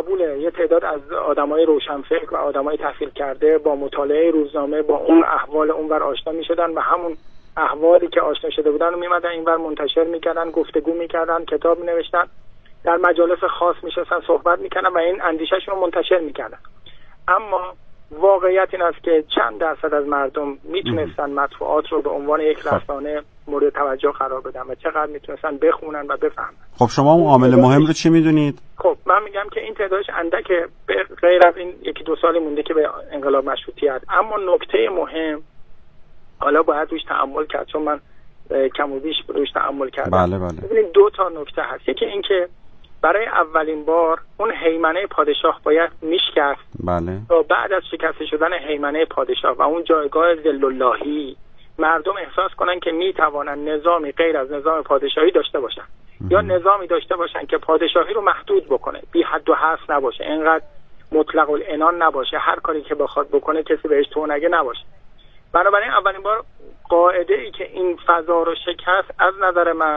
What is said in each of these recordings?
قبوله یه تعداد از آدمای روشنفکر و آدمای تحصیل کرده با مطالعه روزنامه با اون احوال اونور آشنا میشدن و همون احوالی که آشنا شده بودن رو میمدن اینور منتشر میکردن، گفتگو میکردن، کتاب مینوشتن، در مجالس خاص میشستن صحبت میکردن و این اندیشهشون رو منتشر میکردن. اما واقعیت این است که چند درصد از مردم میتونستن مطبوعات رو به عنوان یک رسانه مورد توجه قرار بدن و چقدر میتونستن بخونن و بفهمن. خب شما اون عامل مهم رو چی میدونید؟ خب من میگم که این تعدادش اندکه، غیر از این یکی دو سالی مونده که به انقلاب مشروطیت. اما نکته مهم حالا باید روش تأمل کرد، چون من کم و بیش روش تأمل کردم. بله. ببینید دو تا نکته هست. یکی این که برای اولین بار اون هیمنه پادشاه باید میشکست. بله. تا بعد از شکسته شدن هیمنه پادشاه و اون جایگاه ذل اللهی مردم احساس کنن که میتوانن نظامی غیر از نظام پادشاهی داشته باشن یا نظامی داشته باشن که پادشاهی رو محدود بکنه، بی حد و حصر نباشه، اینقدر مطلق العنان نباشه، هر کاری که بخواد بکنه کسی بهش تو نگه نباشه. بنابراین اولین بار قاعده ای که این فضا رو شکست از نظر من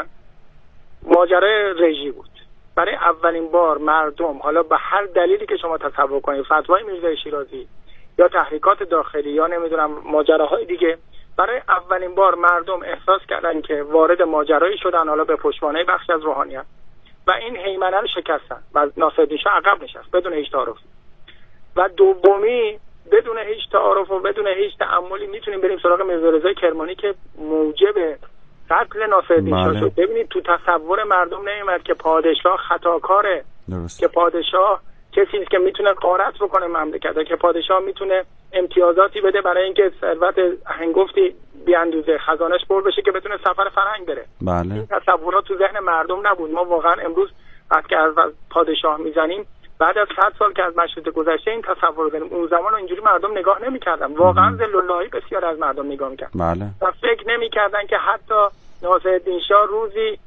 ماجرای رژی بود. برای اولین بار مردم، حالا به هر دلیلی که شما تصور کنید، فتوای میرزای شیرازی یا تحریکات داخلی یا نمیدونم ماجراهای دیگه، برای اولین بار مردم احساس کردن که وارد ماجرایی شدن، حالا به پشتوانه بخش از روحانیت، و این هیمنه رو شکستن و ناصرالدین شاه عقب نشست بدون هیچ تعارف. و دومی، بدون هیچ تعارف و بدون هیچ تأملی میتونیم بریم سراغ میرزا رضای کرمانی که موجب قتل ناصرالدین شاه شد. ببینید تو تصور مردم نمیاد که پادشاه خطاکاره، که پادشاه کسی است که میتونه غارت بکنه مملکت، که پادشاه میتونه امتیازاتی بده برای اینکه ثروت هنگفتی بیاندوزه خزانش پر بشه که بتونه سفر فرهنگ بره. بله. این تصورات تو ذهن مردم نبود. ما واقعا امروز وقتی از پادشاه میزنیم بعد از 100 سال که از مشروطه گذشته این تصور داریم. اون زمان اینجوری مردم نگاه نمی‌کردن. واقعا ذل اللهی بسیار از مردم نگاه می‌کردن. بله. و فکر نمی‌کردن که حتی ناصرالدین شاه روزی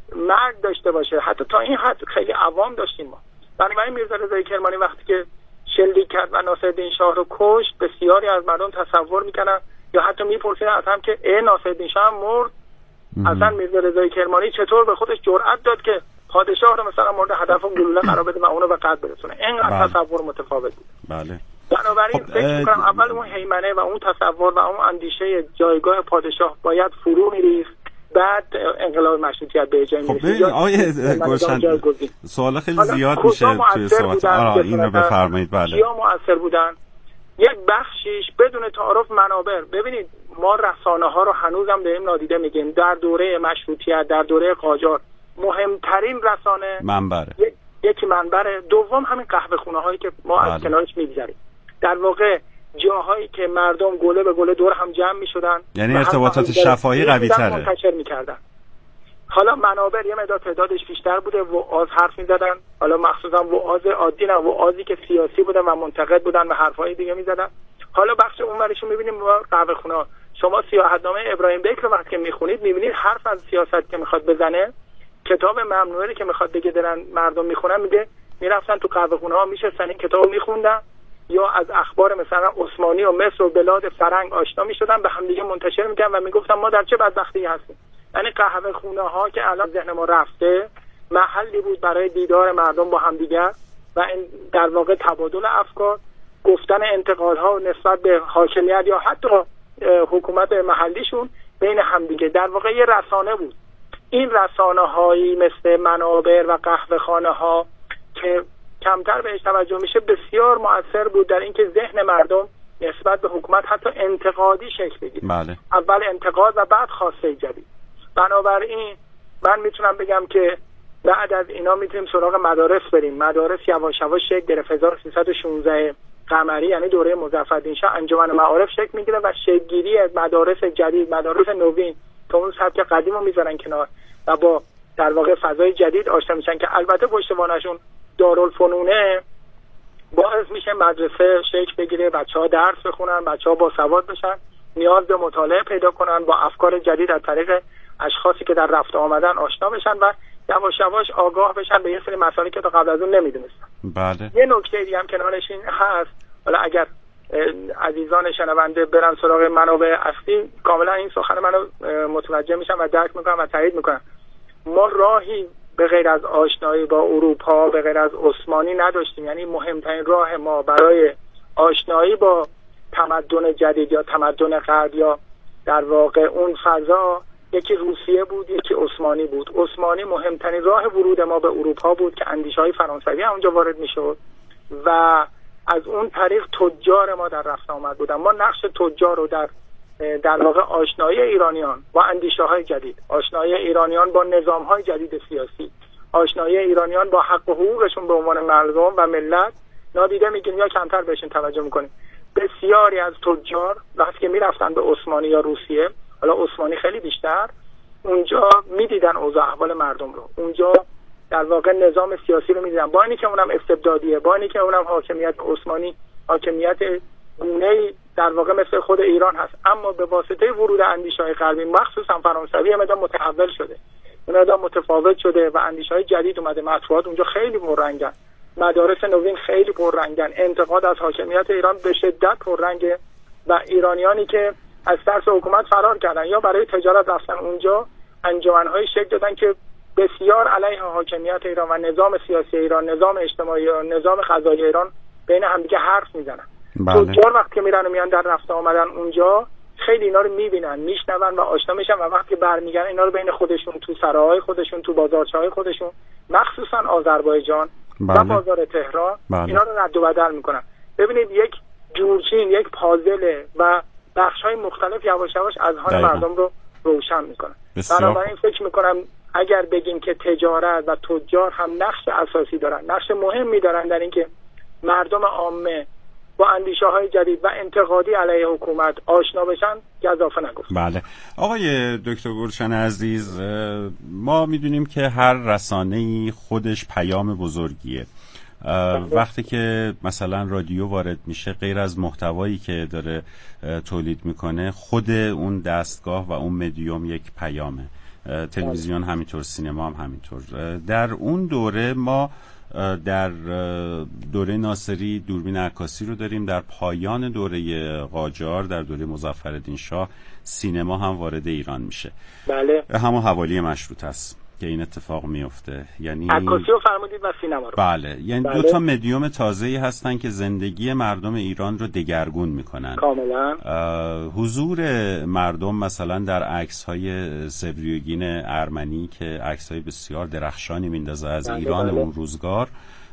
مرگ داشته باشه. حتی تا این حد خیلی عوام داشتیم ما. بنابراین میرزا رضای کرمانی وقتی که شلیک کرد و ناصرالدین شاه رو کشت، بسیاری از مردم تصور می‌کردن یا حتی می‌پرسیدن از هم که ناصرالدین شاه مرد، اصلا میرزا رضای کرمانی چطور به خودش جرأت داد که پادشاه رو مثلا مورد هدف گلوله قرار بده و اونو به قتل برسونه؟ اینقدر تصور متفاوت بود. بله. بنابراین فکر می‌کنم اول اون هیمنه و اون تصور و اون اندیشه جایگاه پادشاه باید فرو می‌ریخت، بعد انقلاب مشروطیت به جای می‌رسید. خب آیه گلشن سوال خیلی زیاد میشه توی صحبت. اینو بفرمایید. بله. کیا مؤثر بودن؟ یک بخشیش بدون تعارف منابر. ببینید ما رسانه‌ها رو هنوزم داریم نادیده میگیم. در دوره مشروطیت، در دوره قاجار مهمترین رسانه منبره. یکی منبره، دوم همین قهوه خونه هایی که ما از کنارش میگذریم. در واقع جاهایی که مردم گله به گله دور هم جمع میشدن، یعنی ارتباطات شفاهی قوی تره منتشر میکردن. حالا منابر یه مقدار تعدادش بیشتر بوده، وعاظ حرف میزدن، حالا مخصوصا وعاظ عادی نه، وعاظی که سیاسی بودن و منتقد بودن و حرفای دیگه میزدن. حالا بخش اونورشو میبینیم قهوه خونه. شما سیاحتنامه ابراهیم بیک رو وقتی که میخونید میبینید حرف از سیاست که میخواد بزنه، کتاب ممنوعه که میخواد بگه دارن مردم میخونن، میگه میرفتن تو قهوه خونه ها میشستن این کتابو میخوندن یا از اخبار مثلا عثمانی و مصر و بلاد فرنگ آشنا میشدن، به هم دیگه منتشر میکردن و میگفتن ما در چه بدبختی هستیم. یعنی قهوه خونه ها که الان ذهن ما رفته محلی بود برای دیدار مردم با هم دیگر و این در واقع تبادل افکار، گفتن انتقادها نسبت به حاکمیت یا حتی حکومت محلیشون بین هم دیگه. در واقع یه رسانه بود. این رسانه‌هایی مثل منابر و قهوه خانه‌ها که کمتر بهش توجه میشه بسیار مؤثر بود در اینکه ذهن مردم نسبت به حکومت حتی انتقادی شکل بگیره. بله. اول انتقاد و بعد خواسته جدید. بنابراین من میتونم بگم که بعد از اینا میتونیم سراغ مدارس بریم. مدارس یواش یواش شکل گرفت. 1316 قمری یعنی دوره مظفرالدین شاه انجمن معارف شکل میگیره و شکل‌گیری مدارس جدید، مدارس نوین تا اون سبک قدیم رو میذارن کنار و با در واقع فضای جدید آشنا میشن که البته پشتوانشون دارالفنونه باعث میشه مدرسه شکل بگیره، بچه‌ها درس بخونن، بچه‌ها باسواد بشن، نیاز به مطالعه پیدا کنن، با افکار جدید از طریق اشخاصی که در رفت آمدن آشنا بشن و یواش یواش آگاه بشن به یه سری مسائلی که تا قبل از اون نمیدونستن. بله. یه نکته دیگه هم کنارش این هست، حالا اگر عزیزان شنونده برن سراغ منابع اصلی کاملا این سخن منو متوجه میشن و درک میکنن و تایید میکنن. ما راهی به غیر از آشنایی با اروپا، به غیر از عثمانی نداشتیم. یعنی مهمترین راه ما برای آشنایی با تمدن جدید یا تمدن غرب یا در واقع اون فضا، یکی روسیه بود، یکی عثمانی بود. عثمانی مهمترین راه ورود ما به اروپا بود که اندیشه‌های فرانسوی اونجا وارد میشد و از اون طریق تجار ما در رفت آمد بودن. ما نقش تجار رو در واقع آشنایی ایرانیان با اندیشه‌های جدید، آشنایی ایرانیان با نظام‌های جدید سیاسی، آشنایی ایرانیان با حق و حقوقشون به عنوان مردم و ملت نادیده میگیریم یا کمتر بهشون توجه میکنیم. بسیاری از تجار وقتی که میرفتن به عثمانی یا روسیه، حالا عثمانی خیلی بیشتر، اونجا میدیدن اوضاع احوال مردم رو، اونجا در واقع نظام سیاسی رو میدیدن، با اینی که اونم استبدادیه، با اینی که اونم حاکمیت عثمانی حاکمیت گونه‌ای در واقع مثل خود ایران هست، اما به واسطه ورود اندیشه‌های غربی مخصوصا فرانسوی مدام متحول شده، مدام متفاوت شده و اندیشه‌های جدید اومده. مطبوعات اونجا خیلی پررنگن، مدارس نوین خیلی پررنگن، انتقاد از حاکمیت ایران به شدت پررنگه و ایرانیانی که از ترس حکومت فرار کردن یا برای تجارت رفتن اونجا، انجمن‌های شکل دادن که بسیار علیه حاکمیت ایران و نظام سیاسی ایران، نظام اجتماعی ایران، نظام قضایی ایران بین همدیگه حرف میزنن. تجار وقتی میرن و میان در رفت آمدن اونجا، خیلی اینا رو میبینن، میشنون و آشنا میشن و وقتی برمیگردن اینا رو بین خودشون، تو سراهای خودشون، تو بازارچه‌های خودشون، مخصوصا آذربایجان و بازار تهران، اینا رو رد و بدل میکنن. ببینید یک جورچین، یک پازل و بخش‌های مختلف یواش یواش اذهان مردم رو روشن میکنن. بنابراین فکر میکنم اگر بگیم که تجارت و تجار هم نقش اساسی دارن، نقش مهمی دارن در اینکه مردم عامه با اندیشه‌های جدید و انتقادی علیه حکومت آشنا بشن، گزافه نگفت. بله آقای دکتر گلشن عزیز، ما میدونیم که هر رسانه‌ای خودش پیام بزرگیه. وقتی که مثلا رادیو وارد میشه، غیر از محتوایی که داره تولید میکنه، خود اون دستگاه و اون مدیوم یک پیامه. تلویزیون همینطور، سینما هم همینطور. در اون دوره ما در دوره ناصری دوربین عکاسی رو داریم، در پایان دوره قاجار در دوره مظفرالدین شاه سینما هم وارد ایران میشه. بله، همون حوالی مشروطه است که این اتفاق میفته. یعنی عکاسی رو فرمودید و سینما رو. بله، یعنی دو تا مدیوم تازه‌ای هستن که زندگی مردم ایران رو دگرگون میکنن. کاملا. حضور مردم مثلا در عکس‌های سبریوگین ارمنی که عکس‌های بسیار درخشانی میندازه از ایران اون روزگار،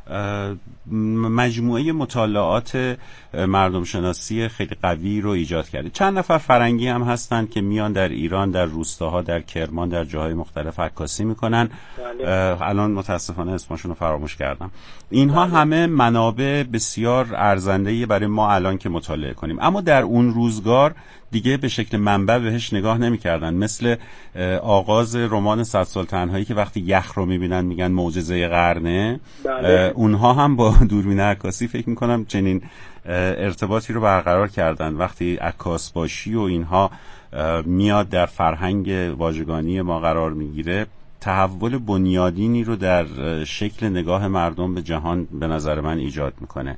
مجموعه مطالعات مردم شناسی خیلی قوی رو ایجاد کرده. چند نفر فرنگی هم هستن که میان در ایران، در روستاها، در کرمان، در جاهای مختلف عکاسی میکنن. الان متاسفانه اسمشون رو فراموش کردم. اینها همه منابع بسیار ارزنده‌ای برای ما الان که مطالعه کنیم، اما در اون روزگار دیگه به شکل منبع بهش نگاه نمی‌کردن. مثل آغاز رمان 100 سال تنهایی که وقتی یخ رو می‌بینن میگن معجزه قرنه، اونها هم با دوربین عکاسی فکر می‌کنم چنین ارتباطی رو برقرار کردن. وقتی عکاس باشی و اینها میاد در فرهنگ واژگانی ما قرار میگیره، تحول بنیادینی رو در شکل نگاه مردم به جهان به نظر من ایجاد میکنه.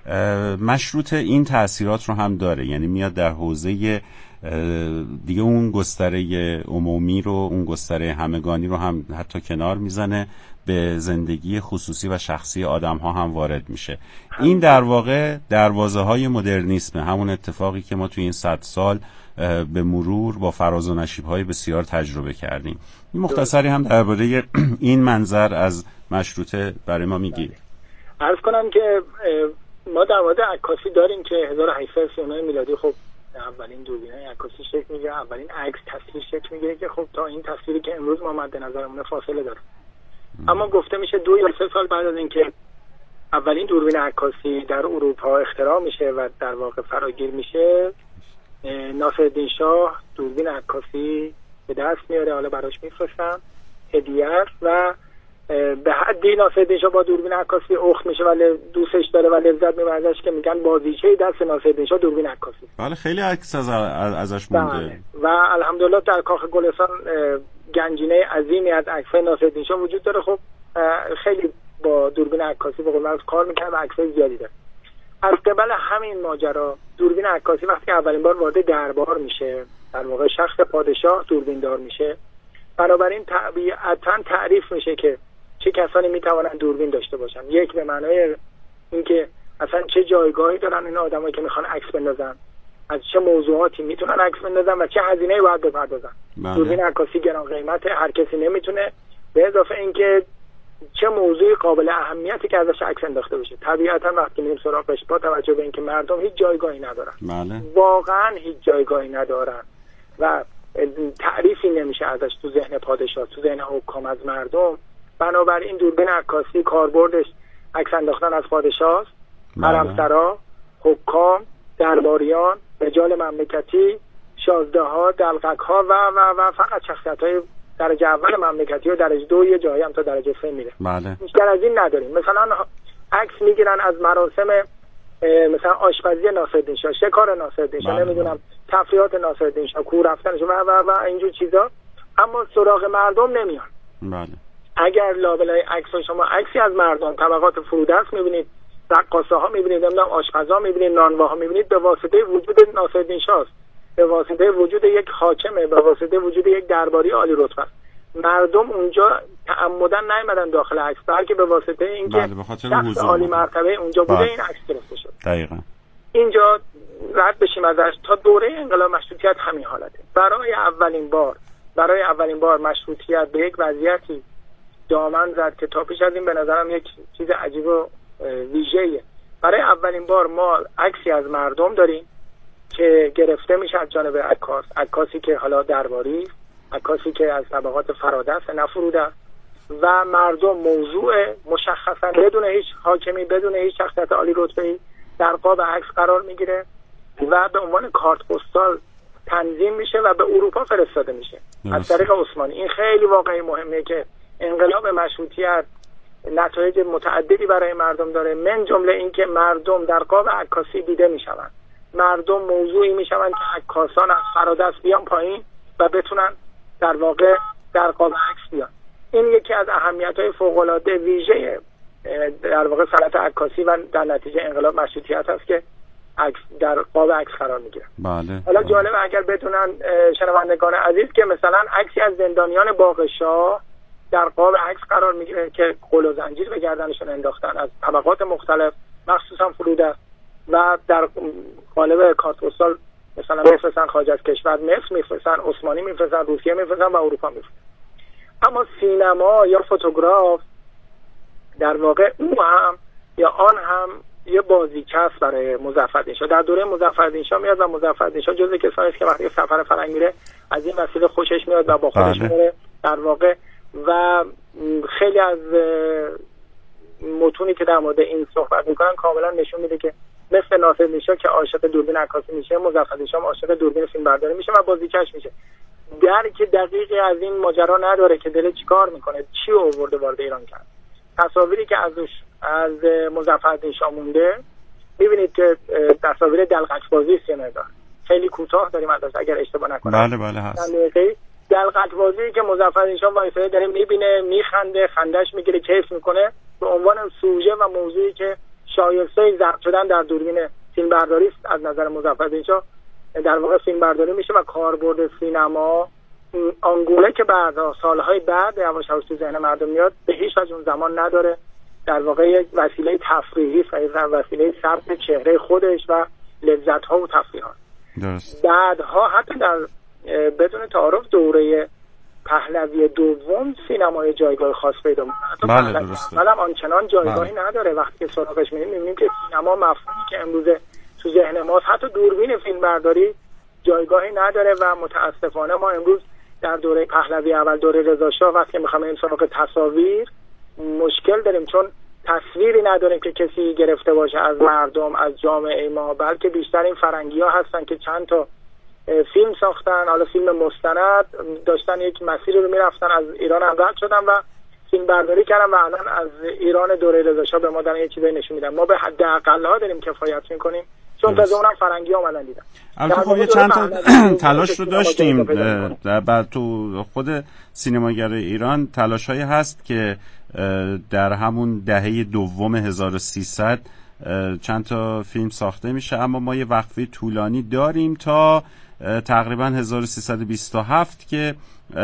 مشروطه این تأثیرات رو هم داره، یعنی میاد در حوزه دیگه اون گستره عمومی رو، اون گستره همگانی رو هم حتی کنار میزنه، به زندگی خصوصی و شخصی آدم ها هم وارد میشه. این در واقع دروازه های مدرنیسمه، همون اتفاقی که ما توی این 100 سال به مرور با فراز و نشیب‌های بسیار تجربه کردیم. این مختصری هم درباره این منظر از مشروطه برای ما میگی. عرض کنم که ما در مورد عکاسی داریم که 1839 میلادی خب اولین دوربین‌های عکاسی شکل میگیره، اولین عکس تصویر شکل میگیره که خب تا این تصویری که امروز ما مد نظرمون فاصله داره. اما گفته میشه 2 یا 3 سال بعد از اینکه اولین دوربین عکاسی در اروپا اختراع میشه و در واقع فراگیر میشه، ناصرالدین شاه دوربین عکاسی به دست میاره، حالا براش میفرستن هدیه و به حدی ناصرالدین شاه با دوربین عکاسی اخت میشه و دوستش داره و لذت میبره ازش که میگن بازیچه دست ناصرالدین شاه دوربین عکاسی. بله، خیلی عکس ازش مونده و الحمدلله در کاخ گلستان گنجینه عظیمی از عکس‌های ناصرالدین شاه وجود داره. خب خیلی با دوربین عکاسی به قول معروف کار میکنه و عکس‌های زیادی داره. از قبل همین ماجرا دوربین عکاسی وقتی که اولین بار وارد دربار میشه، در واقع شخص پادشاه دوربین دار میشه، بنابراین طبیعتاً تعریف میشه که چه کسانی میتوانند دوربین داشته باشن. یک به معنای اینکه اصلا چه جایگاهی دارن این آدمایی که میخوان عکس بندازن، از چه موضوعاتی میتونن عکس بندازن و چه هزینه‌ای باید بپردازن. دوربین عکاسی گران قیمته، هر کسی نمیتونه. به اضافه اینکه چه موضوعی قابل اهمیتی که ازش عکس انداخته بشه. طبیعتا وقتی میریم سراغش با توجه به اینکه مردم هیچ جایگاهی ندارن، واقعا هیچ جایگاهی ندارن و تعریفی نمیشه ازش تو ذهن پادشاه، تو ذهن حکام از مردم، بنابراین دوربین عکاسی کاربردش عکس انداختن از پادشاه، حرمسرا، حکام، درباریان، رجال مملکتی، شازده‌ها، دلقک‌ها و فقط شخصیت‌های درجه اول مملکتی و درجه 2 یه جایی هم تا درجه 3 میره. بیشتر از این نداریم. مثلا عکس میگیرن از مراسم مثلا آشپزی ناصرالدین شاه، شکار ناصرالدین شاه، نمیدونم تفریحات ناصرالدین شاه، کور رفتنش و اینجور چیزا، اما سراغ مردم نمیان. اگر لابلای عکس شما عکسی از مردم، طبقات فرودست میبینید، رقاصه ها میبینید، نمیدونم آشپزا میبینید، نانواها میبینید، به واسطه وجود ناصرالدین شاه، به واسطه وجود یک حاکمه، به واسطه وجود یک درباری عالی رتبه. مردم اونجا تعمدن نیومدن داخل عکس، بلکه به واسطه اینکه شخص عالی مرتبه اونجا بوده این عکس گرفته شد. دقیقاً اینجا رد بشیم ازش. تا دوره انقلاب مشروطیت همین حالته. برای اولین بار مشروطیت به یک وضعیتی دامن زد که تا پیش از این به نظرم یک چیز عجیب و ویژه‌ایه. برای اولین بار ما عکسی از مردم داریم که گرفته میشه از جانب عکاسی که حالا درباری، عکاسی که از طبقات فرادست نه فرودست، و مردم موضوع مشخصا بدون هیچ حاکمی، بدون هیچ شخصیت عالی رتبه‌ای در قاب عکس قرار میگیره و به عنوان کارت پستال تنظیم میشه و به اروپا فرستاده میشه از طریق عثمانی. این خیلی واقعی مهمه که انقلاب مشروطیت نتایج متعددی برای مردم داره، من جمله این که مردم در قاب عکاسی دیده میشوند. مردم موضوعی میشوند که عکاسان از فرادست بیان پایین و بتونن در واقع در قاب عکس بیان. این یکی از اهمیت‌های فوق‌العاده ویژه در واقع صنعت عکاسی و در نتیجه انقلاب مشروطیت است که عکس در قاب عکس قرار میگیره. حالا جالب اگر بدونن شنوندگان عزیز که مثلا عکسی از زندانیان باغ شاه در قاب عکس قرار میگیره که قل و زنجیر به گردنشون انداختن از طبقات مختلف، مخصوصا فرودست، و در قالب کارت پستال مثلا میفرستن خارج از کشور، مصر میفرستن، عثمانی میفرستن، روسیه میفرستن و اروپا میفرستن. اما سینما یا فوتوگراف در واقع آن هم یه بازیچه است برای مظفرالدین شاه. در دوره مظفرالدین شاه میاد و مظفرالدین شاه جزو کسانی است که وقتی سفر فرنگ میره از این وسیله خوشش میاد و با خودش میره در واقع، و خیلی از متونی که در مورد این صحبت میکنن کاملا نشون میده که مثل ناصرالدین شاه که عاشق دوربین عکاسی میشه، مظفرالدین شاه عاشق دوربین فیلمبرداری میشه و بازیچش میشه. درک دقیقی از این ماجرا نداره که دل چیکار میکنه، چی آورده وارد ایران کرد. تصاویری که از مظفرالدین شاه مونده میبینید که تصاویر دلقک‌بازی سینما خیلی کوتاه داریم ازش اگر اشتباه نکنم. بله هست. دلقک‌بازی که مظفرالدین شاه وایساده داره میبینه، میخنده، خندش میگیره، کیف میکنه به عنوان سوژه و موضوعی که شایسته ضبط شدن در دوربین فیلمبرداری است. از نظر مظفرالدین شاه در واقع فیلمبرداری میشه و کاربرد سینما آنگونه که بعدا سالهای بعد یواش یواش تو ذهن مردم میاد به هیچ وجه اون زمان نداره. در واقع یک وسیله تفریحی است، وسیله ثبت چهره خودش و لذت‌ها و تفریحات. درست. بعدها حتی در بدون تعارف دوره پهلوی دوم سینمای جایگاه خاص پیدا می‌کنه. بله درسته. ولی آنچنان جایگاهی نداره. وقتی که سراغش می‌بینیم که سینما مفهومی که امروز تو ذهن ماست، حتی دوربین فیلمبرداری جایگاهی نداره و متاسفانه ما امروز در دوره پهلوی اول، دوره رضا شاه، وقتی می‌خوایم این سراغ تصاویر مشکل داریم، چون تصویری نداریم که کسی گرفته باشه از مردم، از جامعه ما، بلکه بیشتر این فرنگی‌ها هستن که چند تا فیلم ساختن، حالا فیلم مستند داشتن، یک مسیری رو میرفتن، از ایران هم رد شدن و فیلم برداری کردن و الان از ایران دوره رضا شاه به ما دارن یه چیزایی نشون میدن. ما به حداقل‌ها داریم کفایت می‌کنیم، چون تازه اونم فرنگی اومدن دیدن. البته خب یه چند تا تلاش رو داشتیم بعد تو خود سینماگرای ایران، تلاش‌هایی هست که در همون دهه دوم 1300 چند تا فیلم ساخته میشه، اما ما یه وقفه طولانی داریم تا تقریبا 1327 که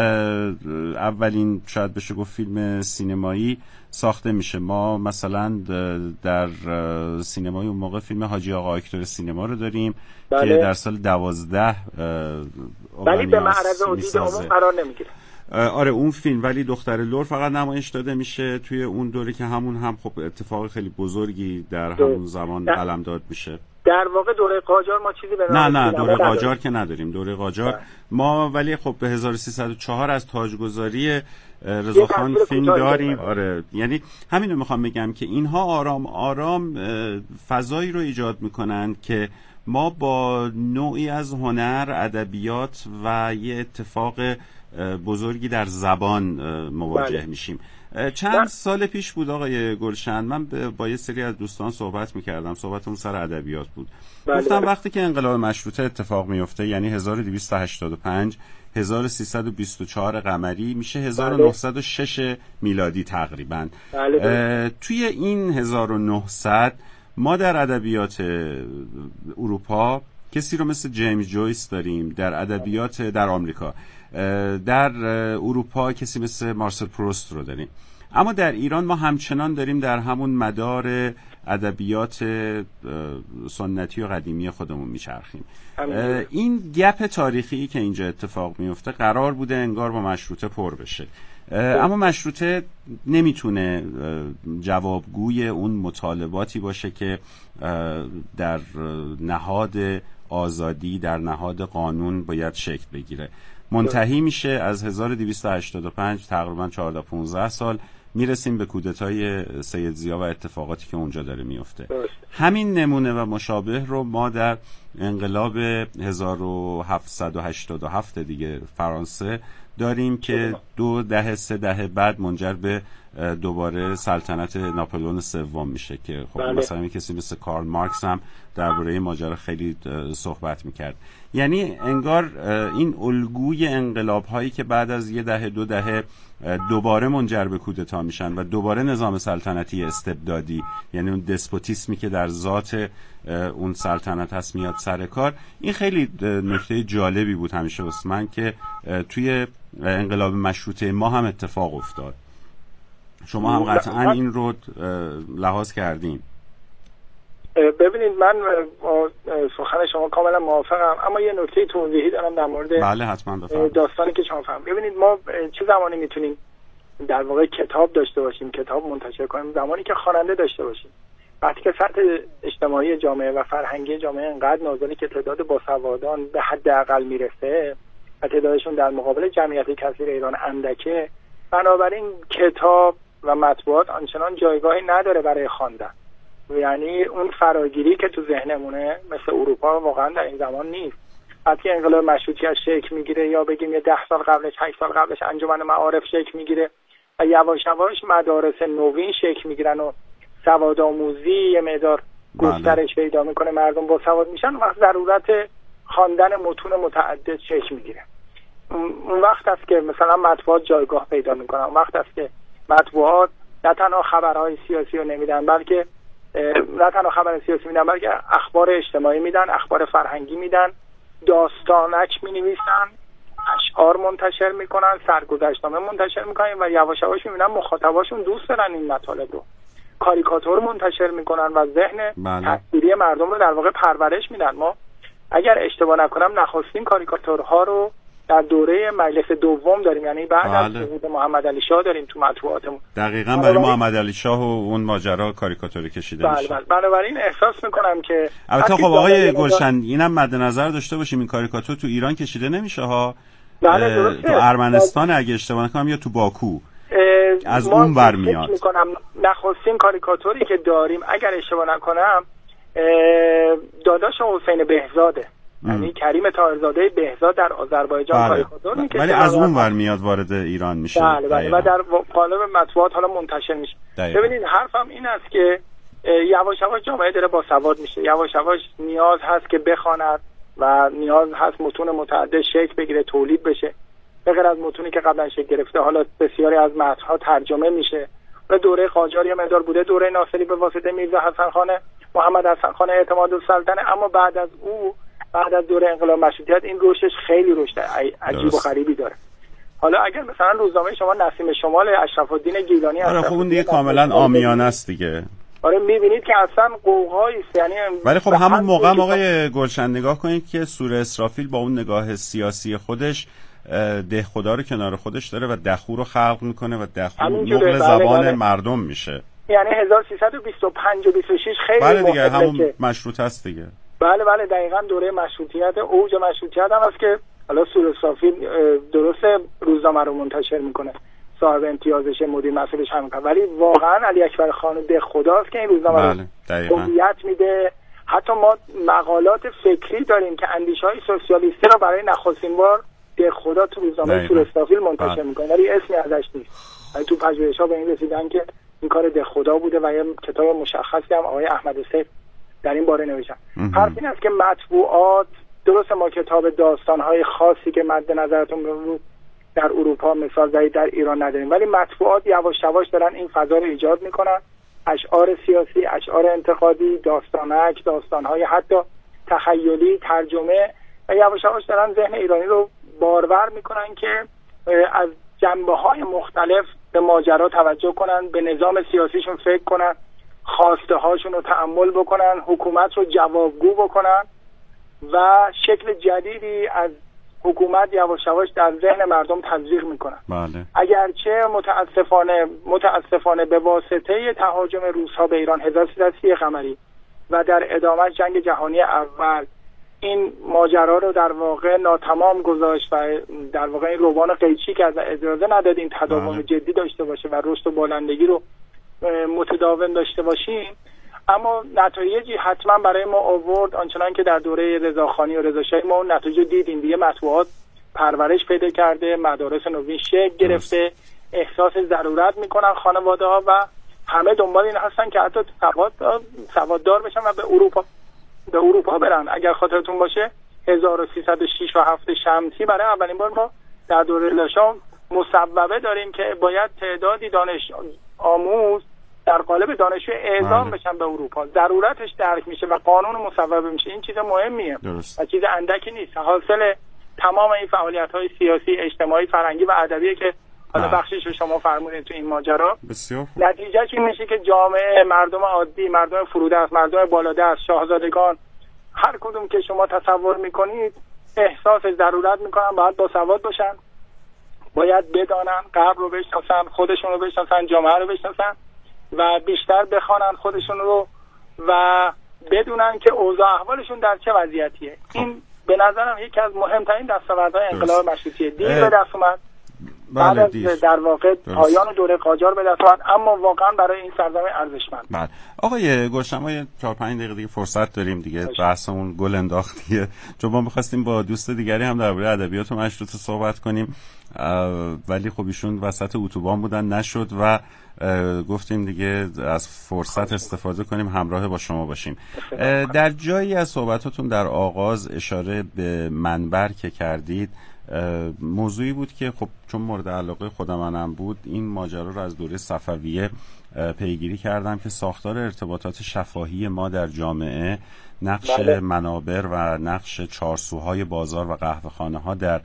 اولین شاید بشه گفت فیلم سینمایی ساخته میشه. ما مثلا در سینمای اون موقع فیلم حاجی آقا اکتور سینما رو داریم که در سال 12 ولی به معرض دید عموم قرار نمیگیره. آره اون فیلم، ولی دختر لور فقط نمایش داده میشه توی اون دوره که همون هم خب اتفاق خیلی بزرگی در همون زمان علمداد میشه. در واقع دوره قاجار ما چیزی به نه دوره قاجار که نداریم. دوره قاجار ما ولی خب به 1304 از تاجگذاری رضاخان فیلم داریم. آره یعنی همین رو میخوام بگم که اینها آرام آرام فضایی رو ایجاد میکنن که ما با نوعی از هنر، ادبیات و یه اتفاق بزرگی در زبان مواجه میشیم. چند سال پیش بود آقای گلشن، من با یه سری از دوستان صحبت میکردم، صحبتمون سر ادبیات بود. گفتم وقتی که انقلاب مشروطه اتفاق میفته، یعنی 1285 1324 قمری میشه 1906 میلادی تقریبا. توی این 1900 ما در ادبیات اروپا کسی رو مثل جیمز جویس داریم، در ادبیات در آمریکا، در اروپا کسی مثل مارسل پروست رو داریم، اما در ایران ما همچنان داریم در همون مدار ادبیات سنتی و قدیمی خودمون میچرخیم. این گپ تاریخی که اینجا اتفاق میفته قرار بوده انگار با مشروطه پر بشه، اما مشروطه نمیتونه جوابگوی اون مطالباتی باشه که در نهاد آزادی، در نهاد قانون باید شکل بگیره. منتهی میشه از 1285 تقریبا 14-15 سال میرسیم به کودتای سید ضیا و اتفاقاتی که اونجا داره میفته. همین نمونه و مشابه رو ما در انقلاب 1787 دیگه فرانسه داریم که 2-3 دهه بعد منجر به دوباره سلطنت ناپلئون سوم میشه که خب مثلا کسی مثل کارل مارکس هم درباره ماجرا خیلی صحبت میکرد. یعنی انگار این الگوی انقلاب هایی که بعد از 1-2 دهه دوباره منجر به کودتا میشن و دوباره نظام سلطنتی استبدادی، یعنی اون دسپوتیسمی که در ذات اون سلطنت هست میاد سر کار. این خیلی نکته جالبی بود همیشه واسه من که توی انقلاب مشروطه ما هم اتفاق افتاد. شما هم قطعا این رو لحاظ کردین. ببینید من سخن شما کاملا موافقم، اما یه نکته توضیحی دارم در مورد بله حتما بفرمایید داستانی که شما فهمید. ببینید ما چه زمانی میتونیم در واقع کتاب داشته باشیم، کتاب منتشر کنیم؟ زمانی که خواننده داشته باشیم. وقتی که سطح اجتماعی جامعه و فرهنگی جامعه انقدر نازلی که تعداد باسوادان به حداقل میرسه و تعدادشون در مقابل جمعیت کثیر ایران اندکه، بنابراین کتاب و مطبوعات آنچنان جایگاهی نداره برای خواندن. یعنی اون فراگیری که تو ذهنمونه مثل اروپا واقعا در این زمان نیست. وقتی انقلاب مشروطیت شکل میگیره، یا بگیم یه 10 سال قبلش 8 سال قبلش انجمن معارف شکل میگیره و یواش یواش مدارس نوین شکل میگیرن و سوادآموزی یه مقدار گسترش پیدا میکنه، مردم با سواد میشن، وقت ضرورت خواندن متون متعدد شکل میگیره. اون وقت است که مثلا مطبوعات جایگاه پیدا میکنن. اون وقت است که مطبوعات نه تنها خبرهای سیاسی رو نمیدن، بلکه اخبار اجتماعی میدن، اخبار فرهنگی میدن، داستانک مینویسن، اشعار منتشر میکنن، سرگذشتنامه منتشر میکنن و یواش یواش میبینن مخاطباشون دوست دارن این مطالب رو. کاریکاتور منتشر میکنن و ذهن تصویری مردم رو در واقع پرورش میدن. ما اگر اشتباه نکنم نخستین کاریکاتورها رو در دوره مجلس دوم داریم، یعنی بعد از ظهور محمد علی شاه داریم تو مطبوعاتمون. دقیقاً برای محمد علی شاه و اون ماجرا کاریکاتوری کشیده میشه. بنابراین احساس میکنم که البته خب آقای گلشن اینم مد نظر داشته باشیم این کاریکاتور تو ایران کشیده نمیشه ها. بله درسته. تو ارمنستان اگه اشتباه نکنم یا تو باکو از اون برمیاد. فکر میکنم نخستین کاریکاتوری که داریم اگر اشتباه نکنم داداش حسین بهزاده، یعنی کریم طاهرزاده بهزاد در آذربایجان کاریکاتور میکشه، ولی از اون ور میاد وارد ایران میشه. بله و در قالب مطبوعات حالا منتشر میشه. ببینید حرفم این است که یواش یواش جامعه داره با سواد میشه، یواش یواش نیاز هست که بخواند و نیاز هست متون متعدد شکل بگیره، تولید بشه. به غیر از متونی که قبلا شکل گرفته، حالا بسیاری از متن‌ها ترجمه میشه. و دوره قاجار یه مقدار بوده، دوره ناصری به واسطه میرزا حسن خان محمد حسن خان اعتمادالسلطنه، اما بعد از دوره انقلاب مشروطیت این رشدش خیلی رشد عجیب و غریبی داره. حالا اگر مثلا روزنامه شما نسیم شمال اشرف الدین گیلانی آره خب اون دیگه کاملا عامیانه است دیگه. آره میبینید که اصلا قوقایی است، یعنی ولی خب همون موقع آقای گلشن نگاه کنید که سور اسرافیل با اون نگاه سیاسی خودش دهخدا رو کنار خودش داره و دخو رو خلق میکنه و دخو نقل زبان مردم میشه. یعنی 1325 و 26 خیلی بله دیگه همون مشروط هست دیگه. بله دقیقاً دوره مشروطیت، اوج مشروطیت هم هست که حالا سور اسرافیل درسته روزنامه رو منتشر میکنه، صاحب امتیازش، مدیر مسئولش همین کار، ولی واقعا علی اکبر خان دهخداست که این روزنامه رو هویت میده. حتی ما مقالات فکری داریم که اندیشه‌های سوسیالیستی رو برای نخستین بار دهخدا تو روزنامه سور اسرافیل منتشر میکنه، ولی اسمی ازش نیست. تو پژوهش‌ها به این رسیدن که این کار دهخدا بوده و یه کتاب مشخصی هم آقای احمد سیف در این باره نوشتن. حرف این است که مطبوعات، درسته ما کتاب داستان‌های خاصی که مد نظرتون بود در اروپا مثال زدید در ایران نداریم، ولی مطبوعات یواش یواش دارن این فضا رو ایجاد میکنن، اشعار سیاسی، اشعار انتقادی، داستانک، داستان‌های حتی تخیلی، ترجمه، و یواش یواش دارن ذهن ایرانی رو بارور میکنن که از جنبه‌های مختلف به ماجرا توجه کنن، به نظام سیاسیشون فکر کنن، خواسته هاشون رو تأمل بکنن، حکومت رو جوابگو بکنن و شکل جدیدی از حکومت یواش یواش در ذهن مردم تزریق میکنن. بله. اگرچه متاسفانه به واسطه تهاجم روس‌ها به ایران 1330 قمری و در ادامه جنگ جهانی اول این ماجرا رو در واقع ناتمام گذاشت و در واقع این روبان قیچی کرد و اجازه نداد این تداوم جدی داشته باشه و رشد و بالندگی رو متداوم داشته باشیم، اما نتایجی حتما برای ما آورد، آنچنان که در دوره رضاخانی و رضاشاهی ما اون نتایج دیدیم دیگه. مطبوعات پرورش پیدا کرده، مدارس نوین شکل گرفته، احساس ضرورت میکنن خانواده ها و همه دنبال این هستن که حتی سواددار بشن و به اروپا برن. اگر خاطرتون باشه 1306 و 7 شمسی برای اولین بار ما در دوره لاشا مصوبه داریم که باید تعدادی دانش آموز در قالب دانشجو اعزام بشن به اروپا. ضرورتش درک میشه و قانون مصوبه میشه. این چیز مهمیه و چیز اندکی نیست. حاصل تمام این فعالیت‌های سیاسی، اجتماعی، فرهنگی و ادبی که حالا بخشش رو شما فرمودید تو این ماجرا، نتیجهش این میشه که جامعه، مردم عادی، مردم فرودست، مردم بالادست، شاهزادگان، هر کدوم که شما تصور میکنید احساس ضرورت میکنن باید باسواد باشن، باید بدانن، غرب رو بشناسن، خودشون رو بشناسن، جامعه رو بشناسن و بیشتر بخوانن خودشون رو و بدونن که اوضاع احوالشون در چه وضعیتیه. این به نظرم یکی از مهمترین دستاوردهای انقلاب مشروطیت دیر به دست اومد. بعد از در واقع پایان دوره قاجار به دست اومد، اما واقعا برای این سرزمین ارزشمند. بله آقای گلشن، ما 4-5 دقیقه دیگه فرصت داریم دیگه، بحثمون گل انداخت دیگه، چون ما می‌خواستیم با دوست دیگری هم درباره ادبیات و مشروطه صحبت کنیم، ولی خب ایشون وسط اتوبان بودن نشد و گفتیم دیگه از فرصت استفاده کنیم همراه با شما باشیم. در جایی از صحبتاتون در آغاز اشاره به منبر که کردید، موضوعی بود که خب چون مورد علاقه خودمانم بود این ماجرا رو از دوره صفویه پیگیری کردم که ساختار ارتباطات شفاهی ما در جامعه، نقش منابر و نقش چارسوهای بازار و قهوه‌خانه‌ها در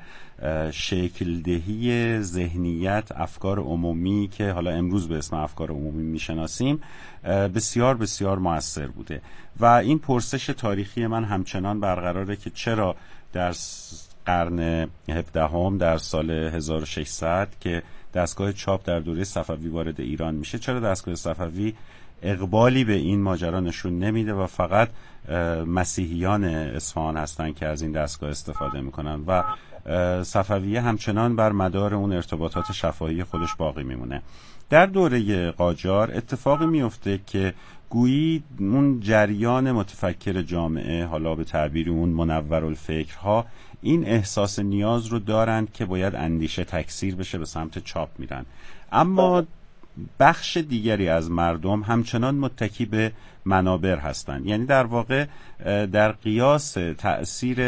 شکل دهی ذهنیت افکار عمومی که حالا امروز به اسم افکار عمومی میشناسیم بسیار بسیار مؤثر بوده و این پرسش تاریخی من همچنان برقراره که چرا در قرن 17 در سال 1600 که دستگاه چاپ در دوره صفوی وارد ایران میشه، چرا دستگاه صفوی اقبالی به این ماجرا نشون نمیده و فقط مسیحیان اصفهان هستن که از این دستگاه استفاده میکنن و صفویه همچنان بر مدار اون ارتباطات شفاهی خودش باقی میمونه. در دوره قاجار اتفاقی میفته که گویی اون جریان متفکر جامعه، حالا به تعبیر اون منورالفکرها، این احساس نیاز رو دارند که باید اندیشه تکثیر بشه، به سمت چاپ میرن، اما بخش دیگری از مردم همچنان متکی به منابر هستند. یعنی در واقع در قیاس تأثیر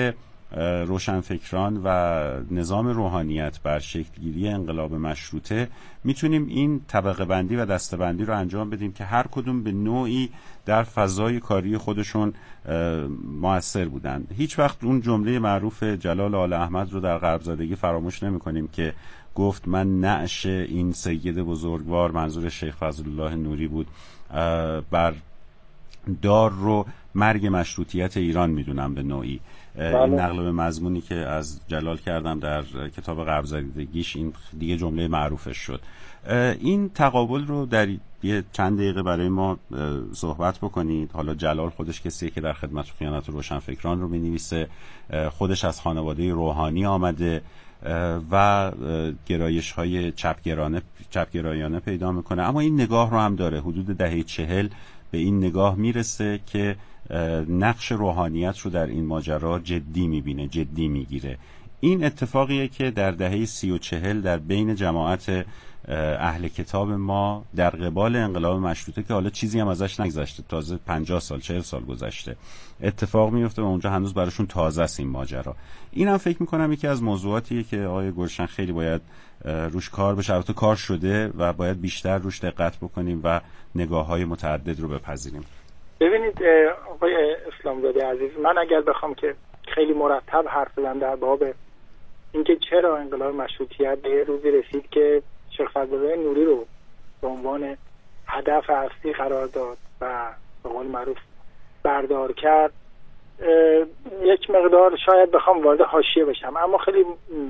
روشنفکران و نظام روحانیت بر شکلگیری انقلاب مشروطه میتونیم این طبقه بندی و دسته بندی رو انجام بدیم که هر کدوم به نوعی در فضای کاری خودشون مؤثر بودن. هیچ وقت اون جمله معروف جلال آل احمد رو در غربزادگی فراموش نمی کنیم که گفت من نعش این سید بزرگوار، منظور شیخ فضلالله نوری بود، بر دار رو مرگ مشروطیت ایران میدونم به نوعی. این نقل به مضمونی که از جلال کردم در کتاب غربزادگیش، این دیگه جمله معروفش شد. این تقابل رو در یه چند دقیقه برای ما صحبت بکنید. حالا جلال خودش کسیه که در خدمت خیانت روشنفکران رو می‌نویسه، خودش از خانواده روحانی آمده و گرایش‌های چپگرایانه پیدا میکنه، اما این نگاه رو هم داره. حدود دهه 40 به این نگاه میرسه که نقش روحانیت رو در این ماجرا جدی میبینه، جدی میگیره. این اتفاقیه که در دهه 30 و 40 در بین جماعت اهل کتاب ما در قبال انقلاب مشروطه، که حالا چیزی هم ازش نگذشته، تازه 50 سال 40 سال گذشته، اتفاق میفته و اونجا هنوز براشون تازه است این ماجرا. اینم فکر میکنم یکی از موضوعاتیه که آقای گلشن خیلی باید روش کار بشه. البته کار شده و باید بیشتر روش دقت بکنیم و نگاه‌های متعدد رو بپذیریم. ببینید آقای اسلامزاده عزیز، من اگر بخوام که خیلی مرتب حرف بزنم در باب اینکه چرا انقلاب مشروطیت به روزی رسید که شیخ فضلالله نوری رو به عنوان هدف اصلی قرار داد و به قول معروف بردار کرد، یک مقدار شاید بخوام وارد حاشیه بشم، اما خیلی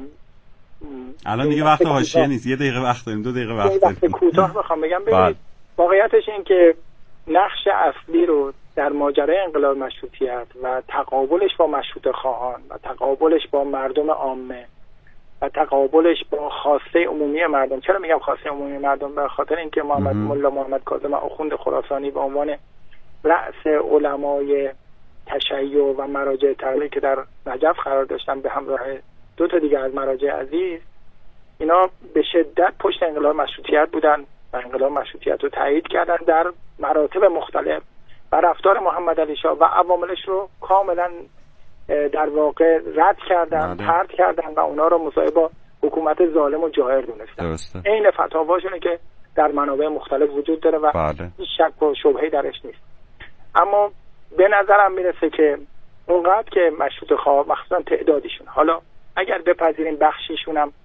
الان دیگه وقت حاشیه نیست. 1 دقیقه وقت داریم، 2 دقیقه وقت داریم. کوتاه بخوام بگم، ببینید واقعیتش این که نقش اصلی رو در ماجرای انقلاب مشروطیت و تقابلش با مشروطه خواهان و تقابلش با مردم عامه و تقابلش با خواسته عمومی مردم. چرا میگم خواسته عمومی مردم؟ به خاطر اینکه ملا محمد کاظم آخوند خراسانی به عنوان رأس علمای تشیع و مراجع تبلیغ که در نجف قرار داشتن به همراه 2 تا دیگه از مراجع عزیز، اینا به شدت پشت انقلاب مشروطیت بودن و انقلاب مشروطیت رو تایید کردن در مراتب مختلف و رفتار محمد علی شاه و عواملش رو کاملا در واقع رد کردن، طرد کردن و اونا رو مساوی با حکومت ظالم و جائر دونستن. این فتاواشونه که در منابع مختلف وجود داره و هیچ شک و شبهه‌ای درش نیست. اما به نظرم میرسه که اونقدر که مشروطه خواه مخصوصا تعدادیشون، حالا اگر بپذیریم بخشیشون هم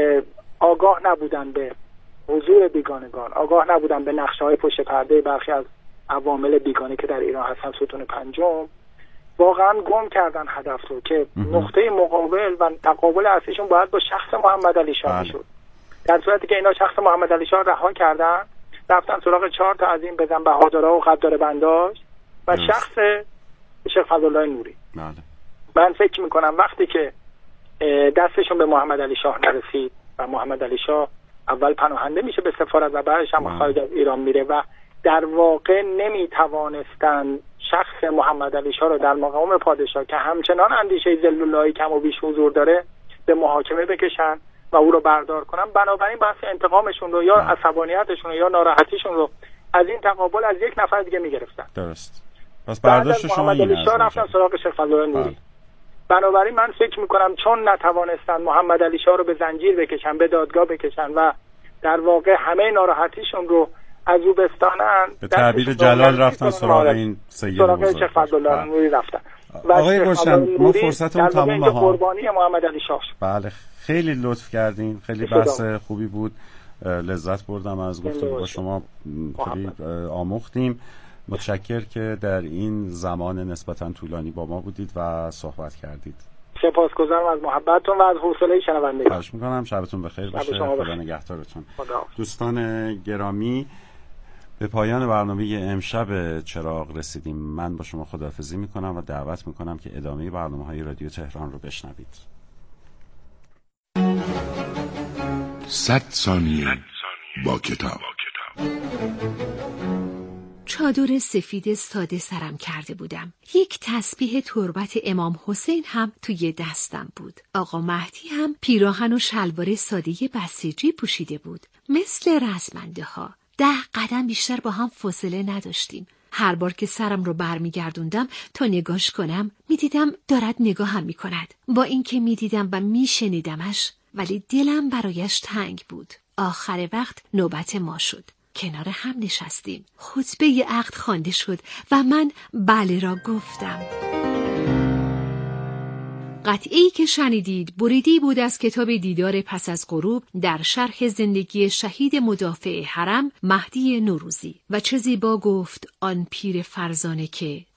آگاه نبودن به حضور بیگانگان، آگاه نبودن به نقشه‌های پشت پرده برخی از عوامل بیگانه که در ایران هستن، ستون پنجم، واقعا گم کردن هدف رو که نقطه مقابل و تقابل اصلیشون باید با شخص محمد علی شاه شد. در صورتی که اینا شخص محمد علی شاه رها کردن، رفتن سراغ 4 تا از این بزن بهادرها و غدار بنداش و شخص شیخ فضلالله نوری. من فکر میکنم وقتی که دستشون به محمد علی شاه نرسید و محمد علی شاه اول پناهنده میشه به سفارت و بعدش هم خارج از ایران میره و در واقع نمیتوانستن شخص محمد علی شاه رو در مقام پادشاه که همچنان اندیشه ذل اللهی کم و بیش حضور داره به محاکمه بکشن و او رو بردار کنن. بنابراین بحث انتقامشون رو یا عصبانیتشون رو یا ناراحتیشون رو از این تقابل از یک نفر دیگه میگرفتن. درست. پس برداشت شما محمد علی شاه رفتن سراغ شیخ فضلالله نوری. بنابراین من فکر میکنم چون نتوانستن محمد علی شاه رو به زنجیر بکشن، به دادگاه بکشن و در واقع همه ناراحتیشون رو از او بستانن، به تعبیر جلال رفتن سراغ این سید بزرگ، شیخ فضلالله نوری رفتن. آقای گلشن ما فرصتمون تموم ها. قربانی محمد علی شاه. بله خیلی لطف کردین، خیلی بحث خوبی بود، لذت بردم از گفتگو با شما، خیلی آموختیم. متشکر که در این زمان نسبتا طولانی با ما بودید و صحبت کردید. سپاسگزارم از محبتتون و از حوصله شنوندگان. خواهش می‌کنم. شبتون بخیر باشه. خدا نگهدارتون. دوستان گرامی، به پایان برنامه امشب چراغ رسیدیم. من با شما خداحافظی می‌کنم و دعوت می‌کنم که ادامه برنامه‌های رادیو تهران رو بشنوید. 100 ثانیه با کتاب. چادر سفید ساده سرم کرده بودم. یک تسبیح تربت امام حسین هم توی دستم بود. آقا مهدی هم پیراهن و شلوار ساده بسیجی پوشیده بود. مثل رزمنده ها 10 قدم بیشتر با هم فاصله نداشتیم. هر بار که سرم رو برمیگردوندم تا نگاش کنم میدیدم دارد نگاهم میکند. با اینکه میدیدم و میشنیدمش ولی دلم برایش تنگ بود. آخر وقت نوبت ما شد. کنار هم نشستیم. خطبه عقد خوانده شد و من بله را گفتم. قطعه‌ای که شنیدید بریدی بود از کتاب دیدار پس از غروب در شرح زندگی شهید مدافع حرم مهدی نوروزی. و چه زیبا گفت آن پیر فرزانه که